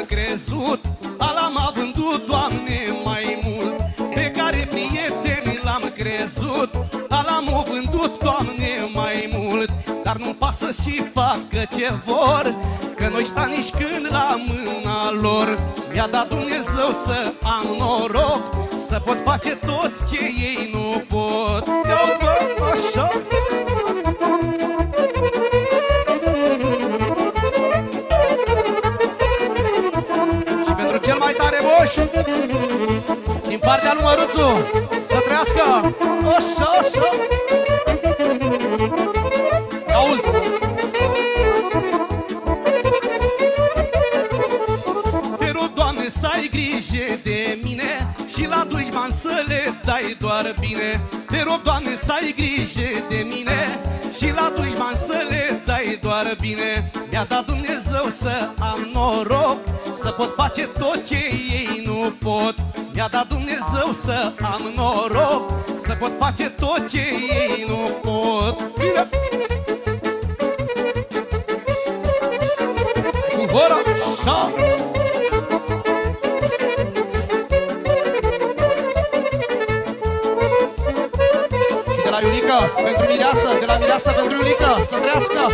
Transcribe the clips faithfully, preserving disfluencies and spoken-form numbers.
crezut, ala m-a vândut, Doamne, mai mult. Pe care prieteni l-am crezut, ala m-a vândut, Doamne, mai mult. Dar nu-mi pasă și facă ce vor, că noi sta nici când la mâna lor. Mi-a dat Dumnezeu să am noroc, să pot face tot ce ei nu pot. Ia-o, bă, așa. Și pentru cel mai tare moș, din partea lui Măruțu, să trăiască. Așa, așa. Auzi. Te rog, Doamne, să ai grijă de mine și la dușman să le dai doar bine. Te rog, Doamne, să ai grijă de mine și la dușman să le dai doar bine. Mi-a dat Dumnezeu să am noroc, să pot face tot ce ei nu pot. Mi-a dat Dumnezeu să am noroc, să pot face tot ce ei nu pot. Bine! Cu gura, așa! Și de la Iulica, pentru Mireasa, de la Mireasa pentru Iulica, să trăiască!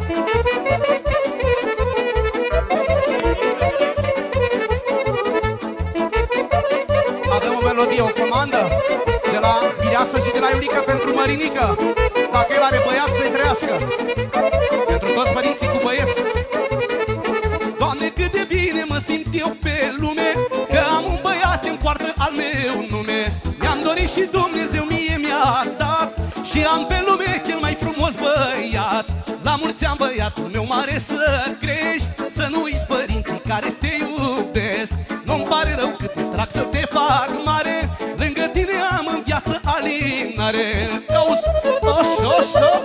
Avem o melodie, o comandă de la Mireasa și de la Iulica pentru Mărinică. Dacă el are băiat, să-i trăiască. Pentru toți părinții cu băieți. Doamne, cât de bine mă simt eu pe lume, că am un băiat ce-mi poartă al meu nume. Mi-am dorit și Dumnezeu mie mi-a dat, și am pe lume cel mai frumos băiat. La mulți ani, băiatul meu mare, să crești, să nu uiți părinții care te iubesc. Nu-mi pare rău cât te trag să te fac mare, lângă tine am în viață alinare. Auzi, așa, așa.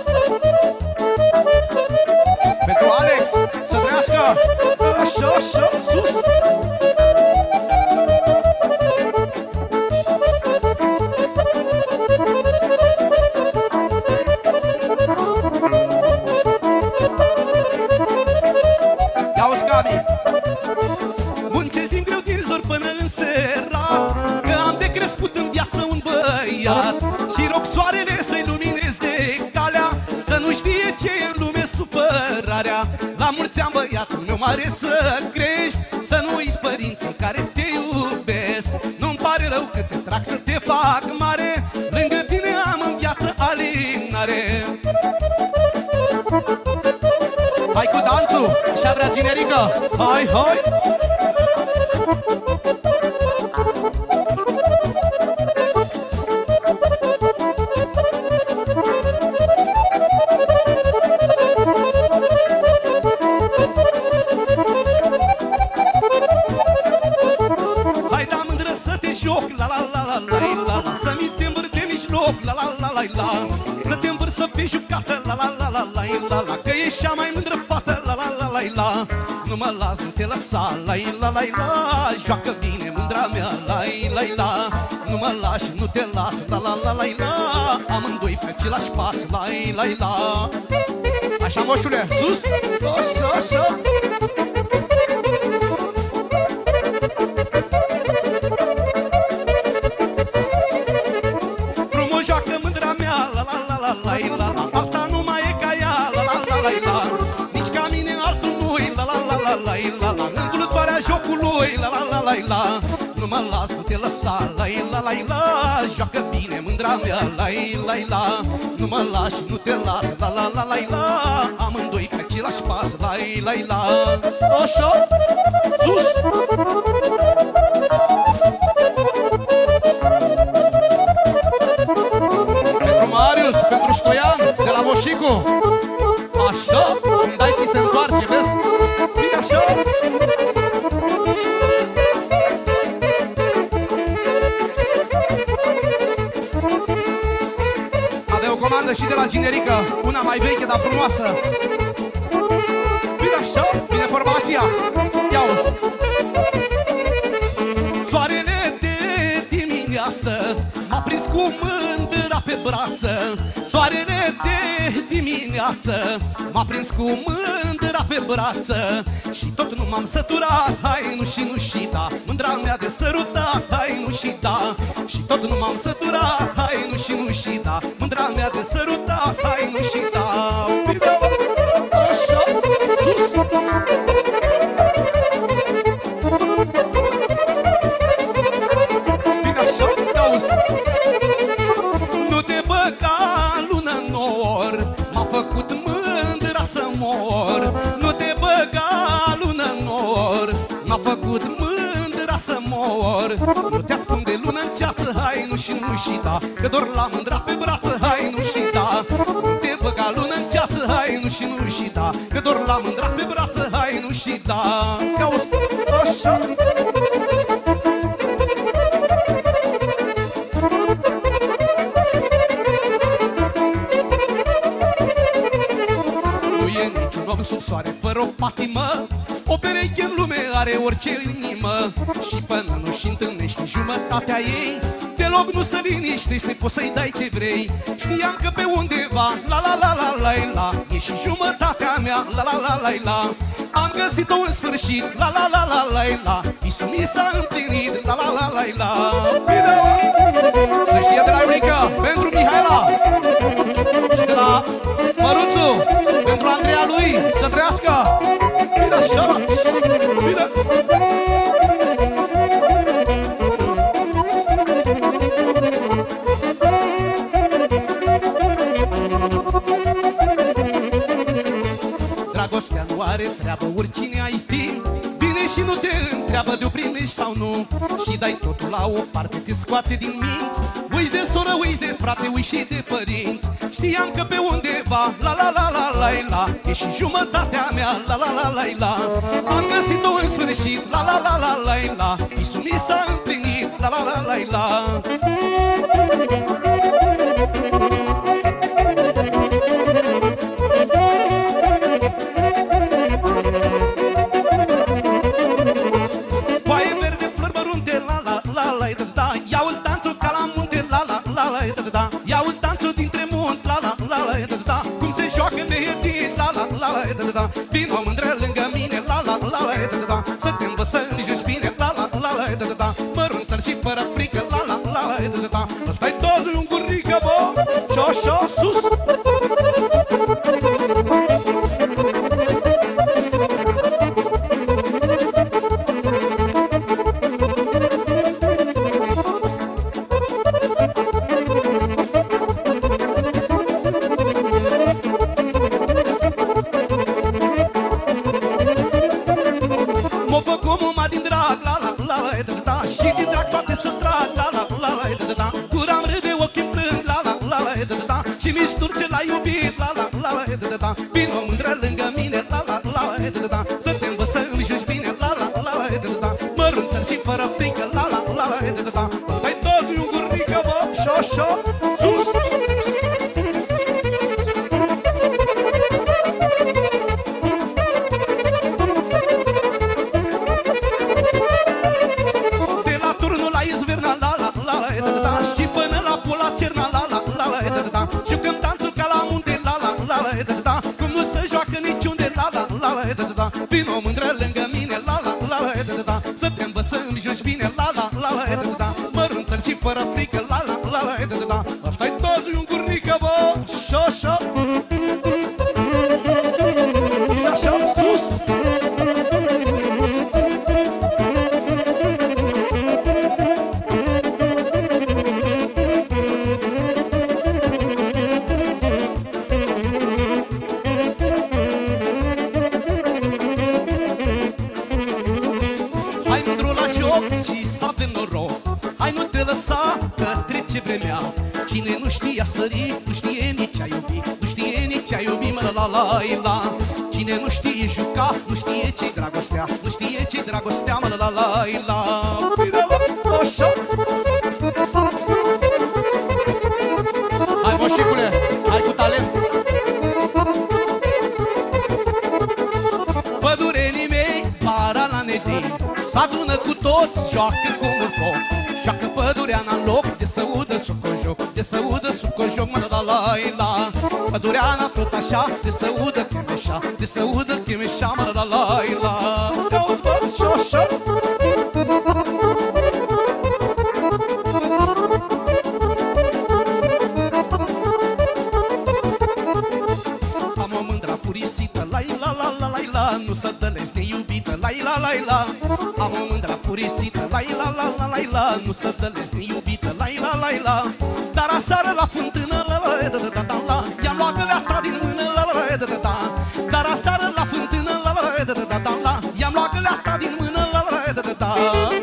Pentru Alex, să trăiască. Așa, așa, sus. Ia-uzi, Gabi. Muncesc din greu din zor până în seara, că am de crescut în viață un băiat. Și rog soarele să-i lumineze calea, să nu știe ce e în lume supărarea. La mulți ani, băiatul meu mare, să crești, să nu uiți părinții care te iubesc. Nu-mi pare rău că te trag să te fac mare, lângă tine am în viață alinare. Hai cu danțul, așa vrea Ginerica. Hai, hai. Hai, da, mândră, să te joc, la la la la la la la, să mi te învârt de mijloc, la la la la la, să te învârt să fii jucată, la la la la la la la, că ești cea mai mândră fată, la la la la la. Nu mă las, nu te lăsa, la la la la, joacă bine mândra mea, la la la. Nu mă lași, nu te las, la la la la la, amândoi pe același pas, la la la. Așa, moșule, sus, așa, așa. Frumos joacă mândra mea, la la la la la la la, alta nu mai e ca ea, la la la la la. Nici ca mine altul nu-i, la la la la la la la, învârtoarea jocului, la la la la la. Nu mă las, nu te lăsa, la la la la, joacă bine mândra mea, la la la. Nu mă lași, nu te las, la la la la la, amândoi pe același pas, la la la. Așa, sus. Pentru Marius, pentru Stoian, de la Moșicu. Așa, îmi dai ți se întoarce, vezi? Bine așa. Avea o comandă și de la Ginerica, una mai veche, dar frumoasă. Bine așa, bine formația. Ia-uzi. Soarele de dimineață m-a prins cu mândra pe pe brață. Soarele de dimineață m-a prins cu mândra pe brață. Și tot nu m-am săturat, hai nu și nu și da, mândra mea de sărutat, hai nu și da. Și tot nu m-am săturat, hai nu și nu și da, mândra mea de sărutat, hai nu și da. Așa, sus! Bine așa, te-auzi. Nu te băga lună în nor, m-a făcut mândra să mor. Nu te băga lună în nor, m-a făcut mândra să mor. Nu te ascunde lună în ceață, hai nu și nu și da, că dor la mândra pe brață, hai nu și da. Nu te băga lună în ceață, hai nu și nu și da, că dor la mândra pe brață, hai nu și da. Te-auzi, așa. Sub soare, fără o patimă, o pereche în lume are orice inimă. Și până nu-și întâlnești jumătatea ei, deloc nu se liniștește, poți să-i dai ce vrei. Știam că pe undeva, la la la la la la, e și jumătatea mea, la la la la la. Am găsit-o în sfârșit, la la la la la la, visul mi s-a împlinit, la la la la la. Bine, să știe de la Iulica, pentru Mihaela și de la Măruțu, pentru Andreea lui, să trăiască. Bine așa, bine. Dragostea nu are treabă oricine ai fi, vine și nu te întreabă de-o primești sau nu. Și dai totul la o parte, te scoate din minți. Uiți de soră, uiți de frate, uiți și de părinți. Știam că pe undeva, la la la la la la, e și jumătatea mea, la la la la la. Am găsit-o în sfârșit, la la la la la la, visul mi s-a împlinit, la la la la la. Vino mândră lângă mine, la la la la da da, să te învățăm nici bine, la la la la da da, mărunțăl și fără frică, la la la la da da, ăsta-i tot un gurnică, bă, și așa sus. Sturce l-a iubit, la la la la da da da. Vino mândră lângă mine, la la la la da da da, să te învățăm nici bine, la la la la da da da, mărunțăl și fără frică, la la la la da da da, ăsta-i tot un gurnică, bă, și așa sus. De la turnul la Izverna, la la la la da da da, și până la Pola Cerna, la la la la da da da. Și când danțul ca la munte, la la la la da da da, cum nu se joacă niciunde, la la la la da da da. Vino mândră lângă mine, la la la la da da da, să te învățăm nici bine, la la la la da da da, mărunțăl și fără frică, la la la la da da da, ăsta-i tot un gurnică, bă, și așa. Și așa sus. Și să avem noroc, hai nu te lăsa că trece vremea. Cine nu știa sări, nu știe nici a iubi, nu știe nici a iubi, mă la la la. Cine nu știe juca, nu știe ce-i dragostea, nu știe ce-i dragostea, mă la la la. Bine, la, așa. Hai moșicule, hai cu talent. Pădurenii mei, para la nedei, s-adună cu toți, joacă cu un foc. Joacă pădureana în loc de să udă suc în joc, de să udă sub cojoc, mă, la la la. Pădureana tot așa, de să udă Chemeșa, de să udă Chemeșa, mă, la la la. Te-auzi, bă, și așa. Am o mândra furisită, la la la la la la, nu să dălezi neiubită, la la la la. Am o mândra furisită, la la la la la la, nu să dălezi neiubită, la la la la. Dar aseară la fântână, la la la la la la, i-am luat găleata din mână, la la la la la. Dar aseară la fântână, la la la la la la, i-am luat găleata din mână, la la la la la.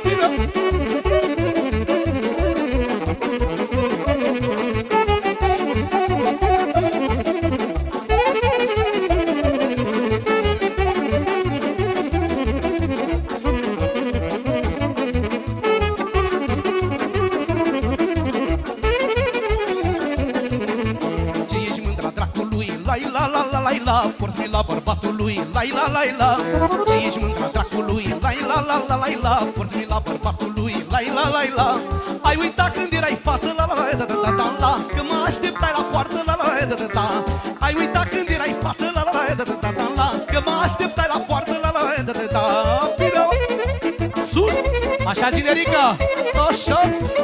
Porți-mi la bărbatul lui, la la la la. Ce ești mândra dracului, la la la la la la. Porți-mi la bărbatul lui, la la la la. Ai uitat când erai fată, la la la la la la la, că mă așteptai la poartă, la la la la la. Ai uitat când erai fată, la la la la la la la, că mă așteptai la poartă, la la la la la. Bine, sus, așa generică, așa.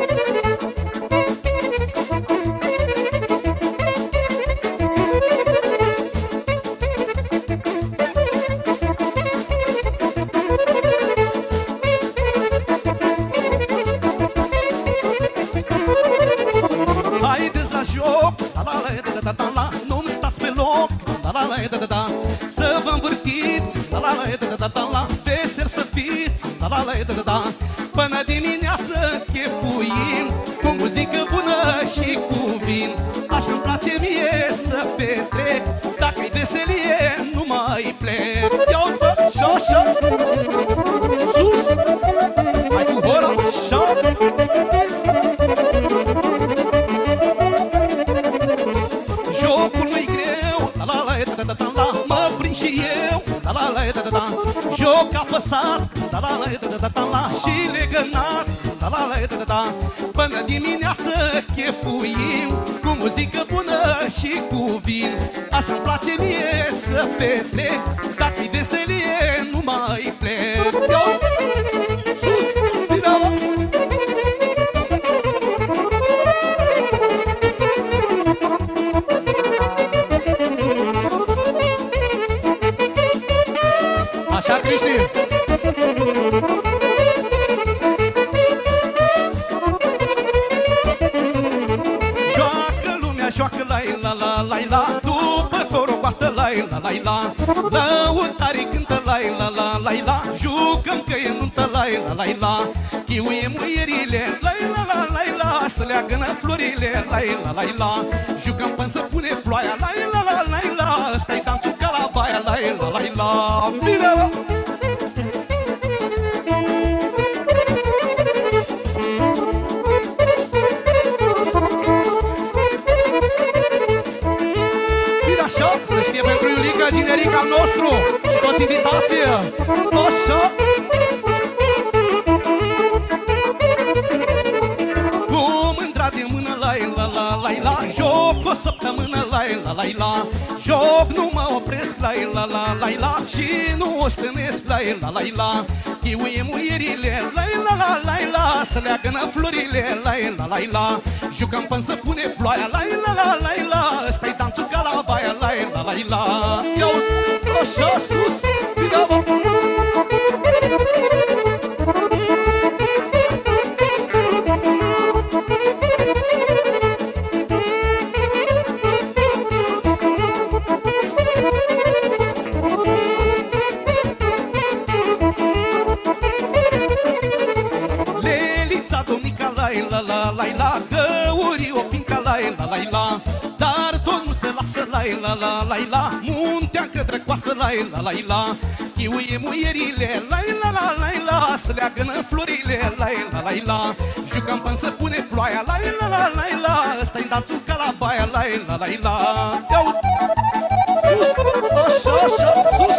Nu-mi stați pe loc, la la la da da da. Să vă învârtiți, la la la da da da da. Veseli să fiți, la la la da da da. Până dimineață chefuim, cu muzică bună și cu vin. Așa-mi place mie să petrec, dacă-i veselie nu mai plec. Ia-o-ți, bă, și-așa, sus, hai cu hora, așa. Jocul nu-i greu, la la la da da da la, mă prind și eu, la la la da da da. Joc apăsat, la la la da da da la, și legănat, la la la da da da. Până dimineață chefuim, cu muzică bună și cu vin. Așa-mi place mie să petrec, dacă-i veselie nu mai plec. Sus, dinamo. Așa, Cristi! Joacă lumea, joacă la la la la la, după corogoată la la la la. Lăutarii cântă la la la la la, jucăm că e nuntă la la la la. Chiuie muierile la la la la la, să leagănă florile la la la la. Jucăm până să pune ploaia la la la la la, ăsta-i danțul ca la baia la la la la. Bine, bă! Să știe pentru Iulica, generica nostru și toți invitații. Așa. Cu mândra de mână, la la la la la, joc o săptămână, la la la la. Joc, nu mă opresc, la la la la la, și nu o stănesc, la la la la. Chiuie muierile, la la la la la, să leagănă florile, la la la la. Jucăm până să pune ploaia, la la la la la, ăsta-i danțul ca la baia, la la la la. Ia-uzi, așa sus, bine, bă! Lelița, domnica, la la la la la, găurii o pinca, la la la la. Dar tot nu se lasă, la la la la la, muntea către coasă, la la la la. Chiuie muierile, la la la la la, să leagănă florile, la la la la. Jucăm până să pune ploaia, la la la la la, ăsta-i danțul ca la baia, la la la la. Ia-uite, sus, așa, așa, sus.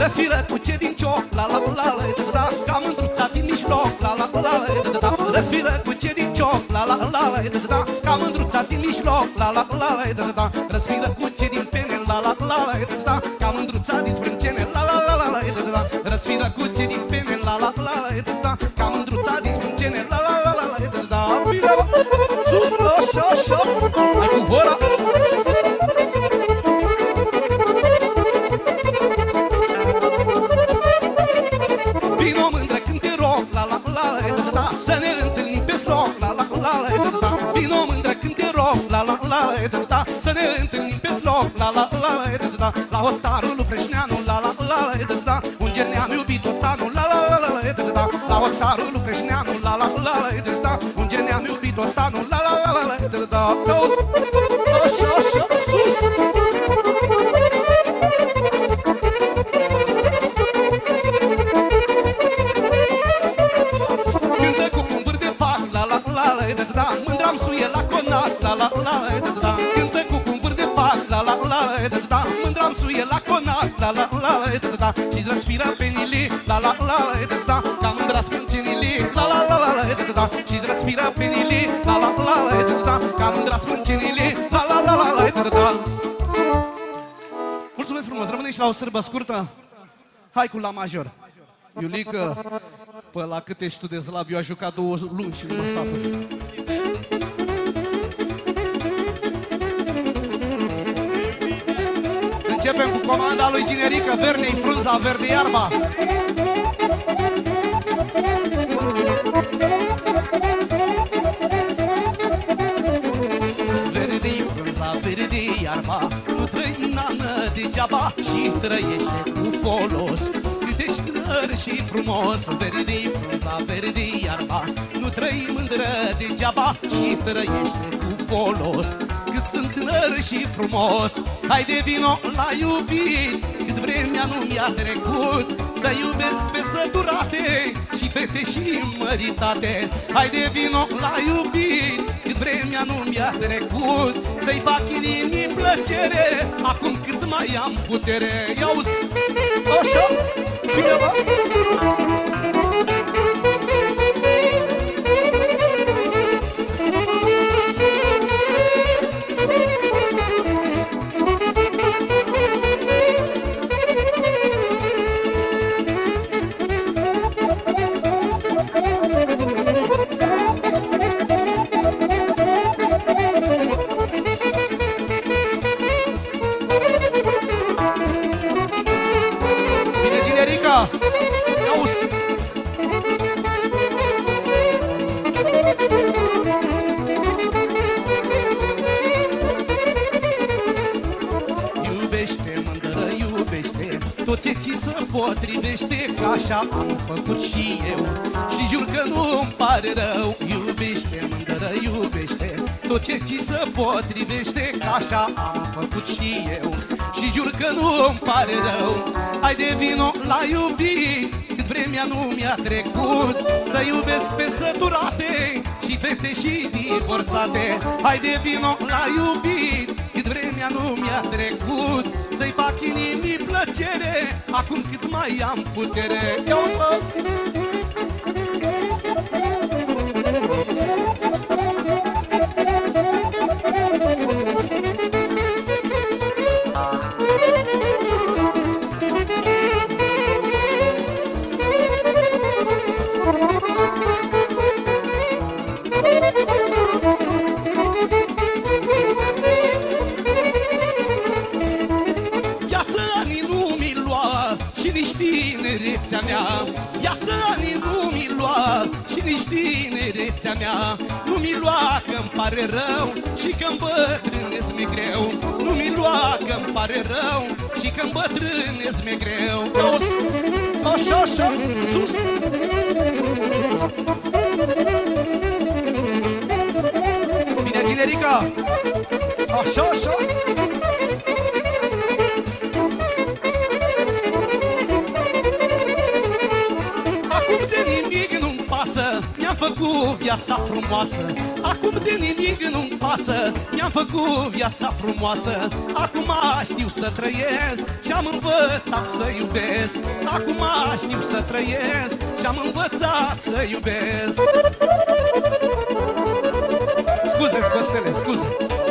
Răsfiră cu ce din cioc, la la la la da, ca mândruța din mijloc, la la la la da. Răsfiră cu ce din cioc, la la la la da, ca mândruța din mijloc, la la la la da. Răsfiră cu ce din pene, la la la la da, ca mândruța din sprâncene, la la la la da. Răsfiră cu ce din pene, la la la la da, ca mândruța din sprâncene, la la la la da. Bine, sus, așa, așa, hai cu ora. Să ne întâlnim pe sloc, la la la la da. Vino mândră când te rog, la la la la da. Să ne întâlnim pe sloc, la la la la da. La hotarul lui Freșneanu, la la la la da. Unde ne-am iubit tot anul, la la la la da. La hotarul lui Freșneanu, la la la la da. Unde ne-am iubit tot anul, la la la la da. Așa, așa, sus. Mândram suie la conac, la la la da. Cântă cu cumpăr de pac, la la la da. Mândram suie la conac, la la la da. Și transpiră penile, la la la da. Ca mândra spâncenile, la la la da. Și transpiră penile, la la la da. Ca mândra spâncenile, la la la da. Mulțumesc frumos, rămâne și la o sârbă scurtă. Hai cu la major. Iulică, pe la cât ești tu de slab, eu a jucat două luni și numai satul. Începem cu comanda lui Ginerică, Vernei, frunza, verde iarba. Verde-i frunza, verde iarba, nu trăi nană degeaba și trăiește cu folos. Cât ești tânăr și frumos, verde-i frunza, verde iarba, nu trăi mândră degeaba și trăiește cu folos. Cât sunt tânăr și frumos, hai de vino la iubit, cât vremea nu mi-a trecut, să iubesc pe săturate și fete și măritate. Hai de vino la iubit, cât vremea nu mi-a trecut, să-i fac inimii plăcere, acum cât mai am putere. Ia-uzi, așa, bine bă! Tot ce ți se potrivește, că așa am făcut și eu, și jur că nu-mi pare rău. Iubește, mândră, iubește, tot ce ți se potrivește, că așa am făcut și eu, și jur că nu-mi pare rău. Hai de vino la iubit, cât vremea nu mi-a trecut, să iubesc pe săturate și fete și divorțate. Hai de vino la iubit, cât vremea nu mi-a trecut, să-i fac inimii plăcere, acum cât mai am putere. Ia-o-mă! Tinerețea mea, viața ani nu mi lua, și nici tinerețea mea nu mi lua, că-mi pare rău și că-mi bătrânesc mi greu. Nu mi lua, că-mi pare rău și că-mi bătrânesc mi greu. Așa, așa, sus! Bine, Ginerica! Așa, așa! Mi-am făcut viața frumoasă, Acum de nimic nu-mi pasă, mi-am făcut viața frumoasă. Acum știu să trăiesc și-am învățat să iubesc. Acum știu să trăiesc și-am învățat să iubesc. Scuze-ți, Costele, scuze.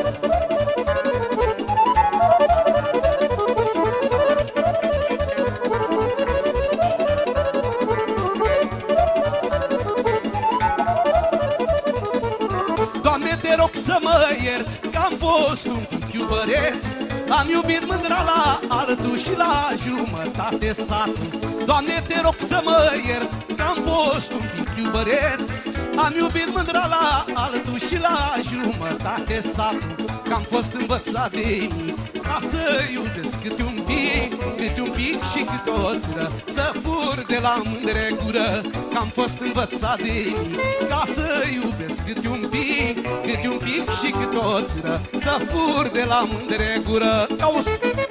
Doamne, te rog să mă ierți, că am fost un pic iubăreț. Am iubit mândra la altul și la jumătate satul. Doamne, te rog să mă ierți, că am fost un pic iubăreț. Am iubit mândra la altul și la jumătate satul. Că am fost învățat de mic ca să iubesc câte un pic, câte un pic și câte o țără, să fur de la mândre gură. Că am fost învățat de mic ca să iubesc câte un pic, câte un pic și câte o țără, să fur de la mândre gură. Auzi!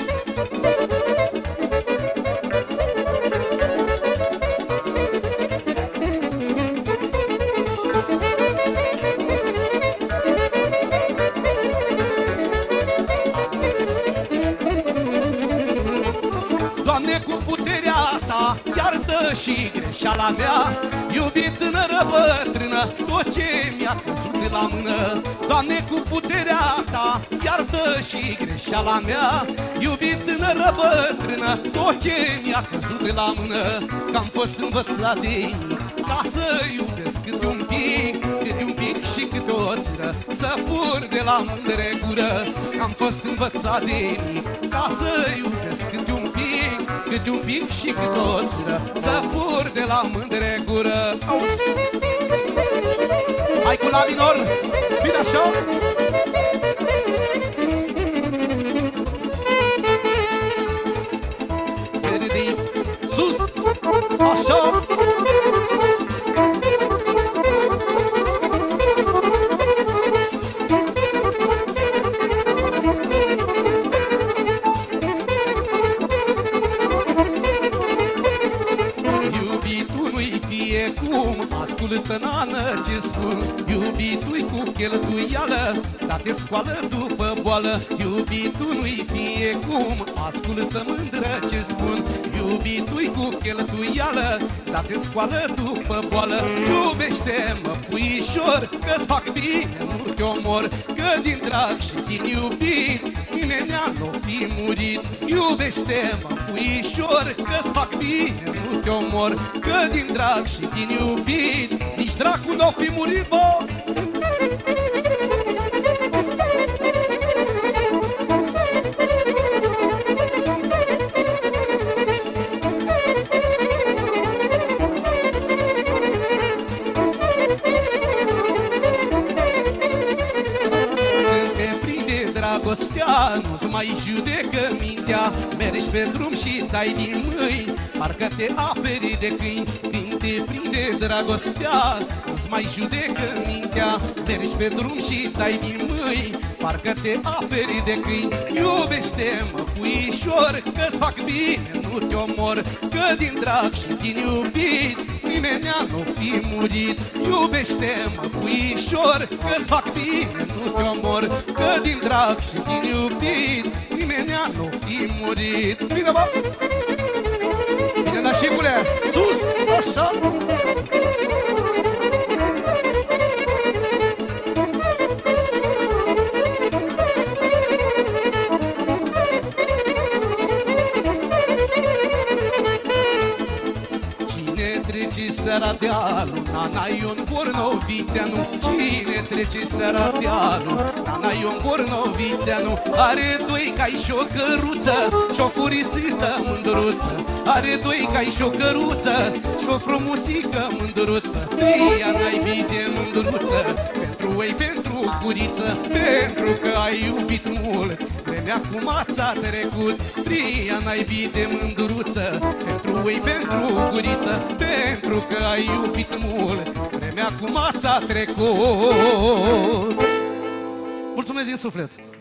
Doamne, cu puterea Ta, iartă și greșeala mea. Iubit tânără bătrână, tot ce mi-a căzut de la mână. Doamne, cu puterea Ta, iartă și greșeala mea. Iubit tânără bătrână, tot ce mi-a căzut de la mână. Că am fost învățat de mic ca să iubesc câte un pic, câte un pic și câte o țără, să fur de la mândre gură. Că am fost învățat de mic ca să iubesc câte un pic, câte un pic și câte o țără, să fur de la mândre gură. Auzi! Hai cu la minor, bine așa? Sus, așa! Ascultă, nană, ce spun. Iubitul-i cu cheltuială, dar te scoală după boală. Iubitul nu-i fie cum. Ascultă, mândră, ce spun. Iubitul-i cu cheltuială, dar te scoală după boală. Iubește-mă, puișor, că-ți fac bine, nu te omor. Că din drag și din iubit nimenea n-o fi murit. Iubește-mă, puișor, că-ți fac bine, nu te omor. Că din drag și din iubit nici dracu n-o fi murit, bă! Dragostea nu-ți mai judecă mintea. Mergi pe drum și dai din mâini, parcă te aperi de câini. Când te prinde dragostea, nu-ți mai judecă mintea. Mergi pe drum și dai din mâini, parcă te aperi de câini. Iubește-mă, puișor, că-ți fac bine, nu te omor. Că din drag și din iubit nimenea n-o fi murit. Iubește-mă, puișor, că-ți fac bine, nu te omor. Că din drag și din iubit nimenea n-o fi murit. Bine, bă! Bine, nașicule! Sus! Așa! Seara dealul, Nana Ion Bornovițeanu. Cine trece seara dealul, Nana Ion Bornovițeanu. Are doi cai și o căruță și-o furisită mândruță. Are doi cai și o căruță și-o frumusică mândruță. Fia n-ai de mândruță, pentru ei, pentru guriță. Pentru că ai iubit mult, vremea cu mața trecut. Fia n-ai de mândruță, pentru ei, pentru guriță. Pentru că ai iubit mult, vremea cu mața trecut. Mulțumesc din suflet!